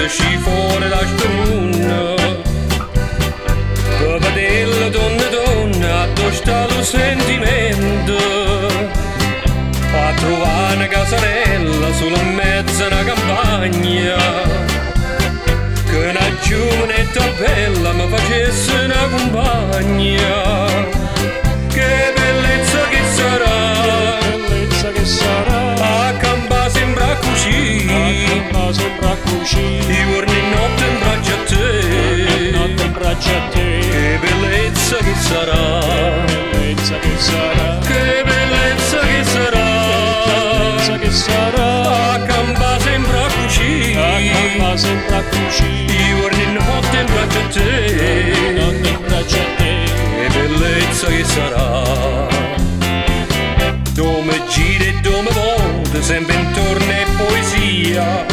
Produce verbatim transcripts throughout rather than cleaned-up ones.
esci fuori da sto mondo per vedere donna donna dove sta lo sentimento a trovare una casarella sulla mezza una campagna che una giovanetta bella mi facesse una compagna. Che bellezza che sarà, che bellezza che sarà, a campa sembra così, a campa sembra così, i giorni e notte in braccio a te, notte in braccio a te. Che bellezza che sarà, che bellezza che sarà, che bellezza che sarà, che bellezza che sarà, a campa sembra così, a campa sembra così, i giorni e notte in braccio a te, notte in braccio a te. Che bellezza che sarà, dove gira e dove volta, sempre intorno è poesia.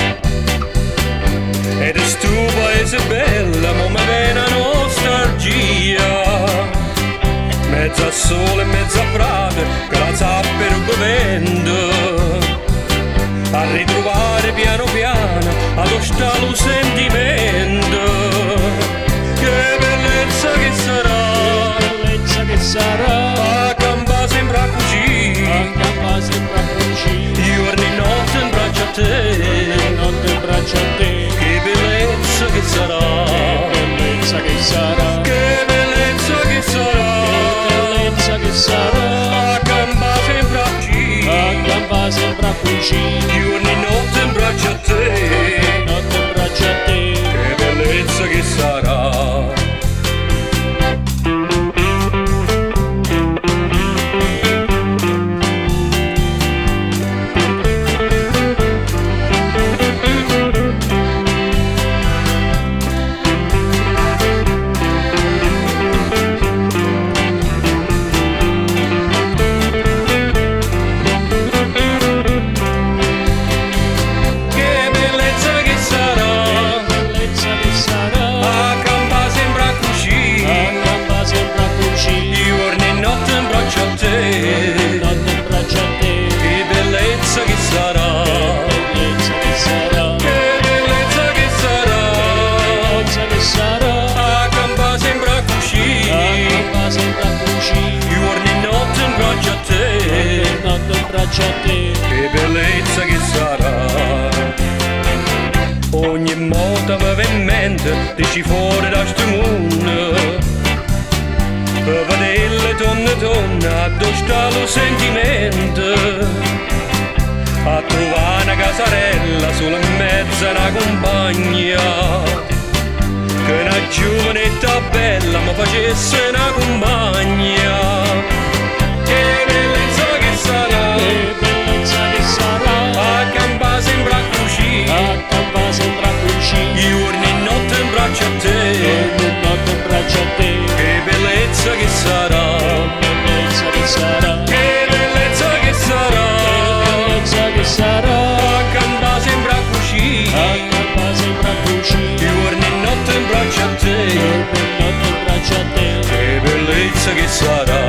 Ed è stu paese bella, ma mi viene nostalgia. Mezza a sole e mezza a prate, che la zappero bevendo. A ritrovare piano piano, allo sta lo sentimento. Che bellezza che sarà, che sarà, a campa sembra così, a campa sembra così, i giorni e notte in braccio a te, notte in braccio a te. che bellezza che sarà, che bellezza che sarà, che bellezza che sarà, che bellezza che sarà, a campa sembra così, a campa sembra così, i giorni e notte in braccio a te, notte in braccio a te. che bellezza che sarà. Braccia a te. Che bellezza che sarà, ogni volta mi viene in mente esci fuori da sto mondo per vedere donna donna dove sta lo sentimento, a trovare una casarella sulla mezza una compagna che una giovanetta bella mi facesse una compagna. Che bellezza che sarà, che bellezza che sarà, a campa sembra così, a campa sembra così, i giorni e notte in braccio a te, notte in braccio a te. che bellezza che sarà, che bellezza che sarà, che bellezza che sarà, che bellezza che sarà, a campa sembra così, a campa sembra così, i giorni e notte in braccio a te, notte in braccio a te. che bellezza che sarà.